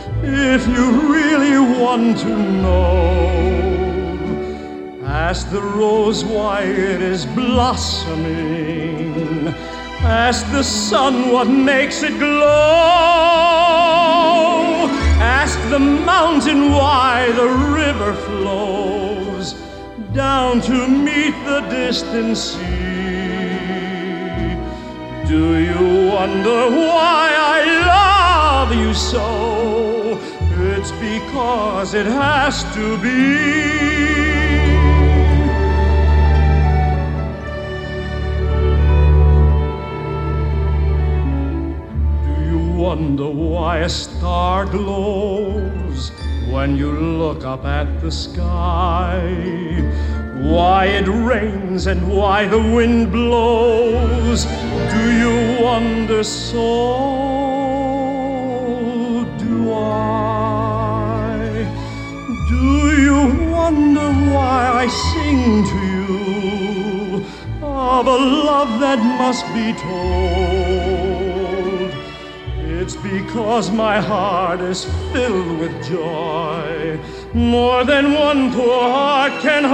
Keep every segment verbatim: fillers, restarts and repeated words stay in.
if you really want to know. Ask the rose why it is blossoming. Ask the sun what makes it glow. Ask the mountain why the river flows down to meet the distant sea. Do you wonder why I love you so? It's because it has to be. Wonder why a star glows when you look up at the sky, why it rains and why the wind blows. Do you wonder? So do I. Do you wonder why I sing to you of a love that must be told? It's because my heart is filled with joy, more than one poor heart can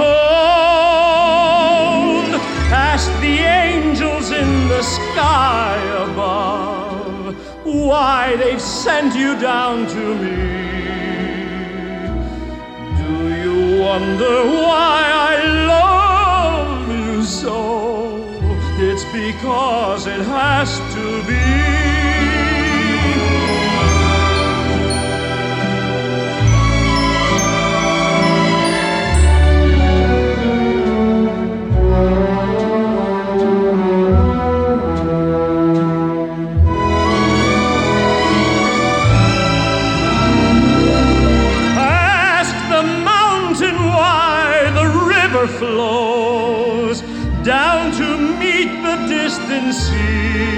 hold. Ask the angels in the sky above why they've sent you down to me. Do you wonder why I love you so? It's because it has to be. Flows down to meet the distant sea.